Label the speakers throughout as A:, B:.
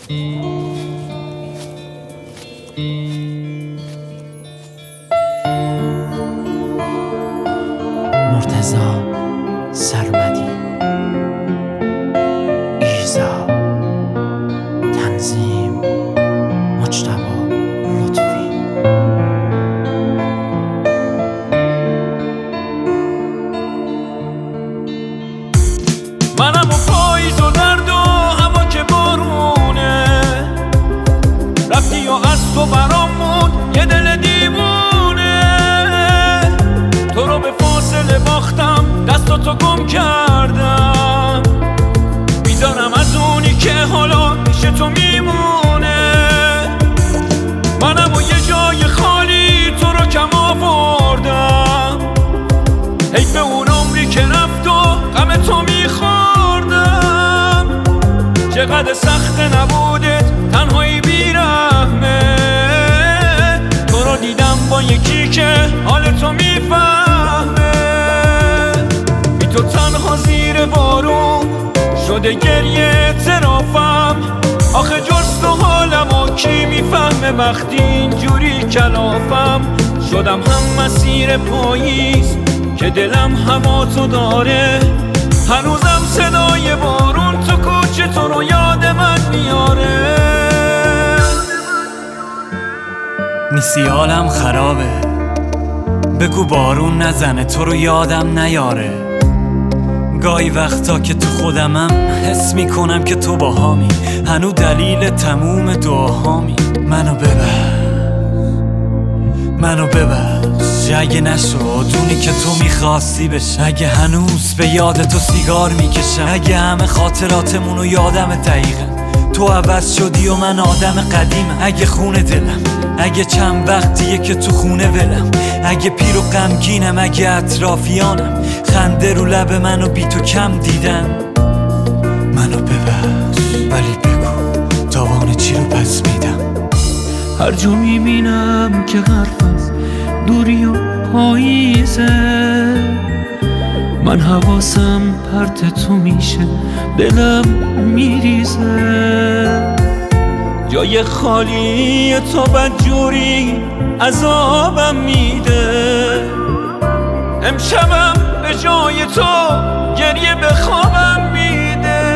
A: مرتضی سرمدی، ایزا، تنظیم مجتبی لطفی.
B: منم و پاییز و درد و هوا که بارونه، رفتی و از تو برامون یه دل دیوونه. تو رو به فاصله باختم، دستاتو گم کردم، میذارم از اونی که حالا پیش تو میمونه. منم و یه جای خالی تو رو کم آوردم، حیف اون عمری که رفت و غم تو میخوردم. چقدر سخت نبودت تنهایی بیرحمه، تو رو دیدم با یکی که حال تو میفهمه. بی تو تنها زیر بارون شده گریه ترافم، آخه جز تو حالمو کی میفهمه وقتی اینجوری کلافم. شدم هم مسیر پاییز که دلم هوا تو داره، هنوزم صدای بارون تو کوچه تو رو یاد من میاره.
A: نیستی حالم خرابه، بگو بارون نزنه تو رو یادم نیاره. گاهی وقتا که تو خودمم حس میکنم که تو باهامی، هنو دلیل تموم دعاهامی. منو ببخش اگه نشد اونی که تو میخواستی بشه، اگه هنوز به یاد تو سیگار میکشم، اگه همه خاطراتمونو یادم دقیقا تو عوض شدی و من آدم قدیمم. اگه خونه دلم، اگه چند وقتیه که تو خونه ولم، اگه پیر و غمگینم، اگه اطرافیانم خنده رو لب منو بی تو کم دیدن. منو ببخش ولی بگو تاوان چی رو پس میدم.
B: هر جا میبینم که حرف از دوری و پاییزه، من حواسم پرت تو میشه، دلم میریزه. جای خالی تو بدجوری عذابم میده، امشبم به جای تو گریه به خوابم میده.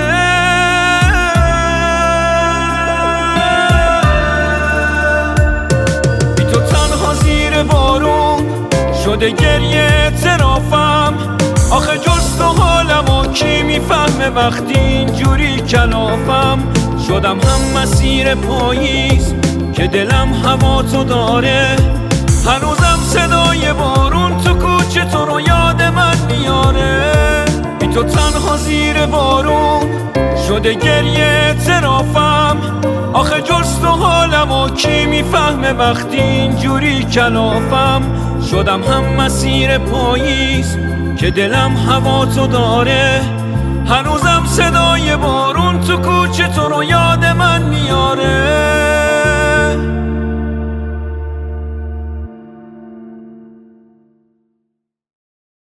B: بی تو تنها زیر بارون شده گریه ترافم، آخه جز تو حالمو کی میفهمه وقتی اینجوری کلافم. شدم هم مسیر پاییز که دلم هوا تو داره، هنوزم صدای بارون تو کوچه تو رو یاد من میاره. بی تو تنها زیر بارون شده گریه ترافم، آخه جز تو حالمو کی میفهمه وقتی اینجوری کلافم. شدم هم مسیر پاییز که دلم هوا تو داره، هنوزم صدای بارون تو کوچه تو رو یاد من میاره.